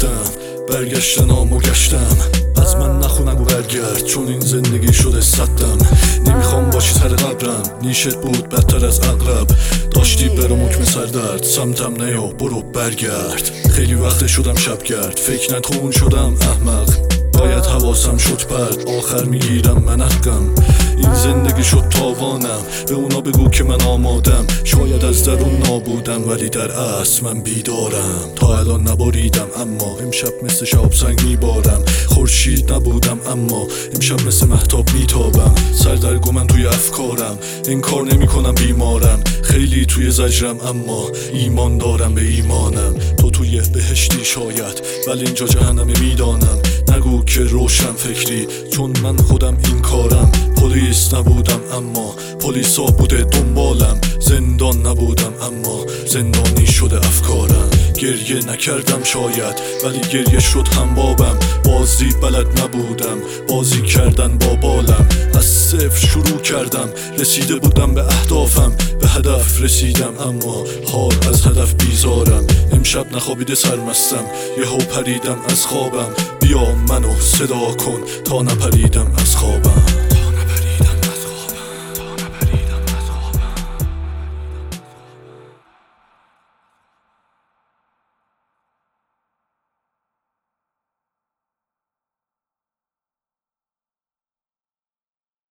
رفتم، برگشتنام و گشتم. از من نخونم و برگرد، چون این زندگی شده صدم. نمیخوام باشی سر قبرم، نیشت بود بدتر از اغلب. داشتی برو مکم سردرد، سمتم نیا برو برگرد. خیلی وقت شدم شبگرد، فکر نکن شدم احمق. باید حواسم شد پرد، آخر میگیرم من حقم. این زندگی شد تاوانم، به اونا بگو که من آمادم. شاید از درون نابودم ولی در اصل من بیدارم. تا الان نباریدم اما امشب مثل شهاب سنگ میبارم. خورشید نبودم اما امشب مثل مهتاب میتابم. سردرگم من توی افکارم، انکار نمی کنم بیمارم. خیلی توی زجرم اما ایمان دارم به ایمانم. تو توی بهشتی شاید ولی اینجا جهنم میدانم. نگو که روشن فکری، چون من خودم این کارم. پلیس نبودم اما پلیسا بوده دنبالم. زندان نبودم اما زندانی شده افکارم. گریه نکردم شاید ولی گریه شد هم بابم. بازی بلد نبودم، بازی کردن با بالم. از صفر شروع کردم، رسیده بودم به اهدافم. به هدف رسیدم اما حال از هدف بیزارم. امشب نخوابیده سرمستم، یهو پریدم از خوابم. بیا منو صدا کن تا نپریدم از خوابم.